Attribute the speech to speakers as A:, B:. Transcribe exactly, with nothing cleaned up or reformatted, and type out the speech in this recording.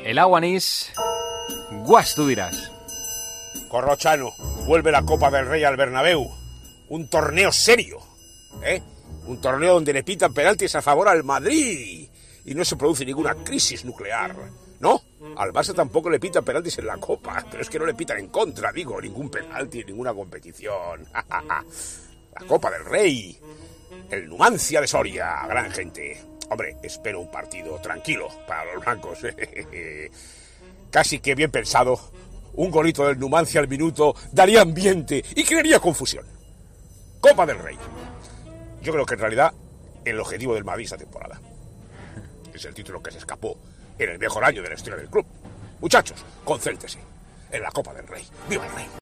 A: El agua anís, guas, tú dirás.
B: Corrochano, vuelve la Copa del Rey al Bernabéu. Un torneo serio, ¿eh? Un torneo donde le pitan penaltis a favor al Madrid y no se produce ninguna crisis nuclear, ¿no? Al Barça tampoco le pitan penaltis en la Copa, pero es que no le pitan en contra, digo, ningún penalti en ninguna competición. La Copa del Rey, el Numancia de Soria, gran gente. Hombre, espero un partido tranquilo para los blancos. Casi que bien pensado. Un golito del Numancia al minuto daría ambiente y crearía confusión. Copa del Rey. Yo creo que en realidad el objetivo del Madrid esta temporada es el título que se escapó en el mejor año de la historia del club. Muchachos, concéntrese en la Copa del Rey. ¡Viva el Rey!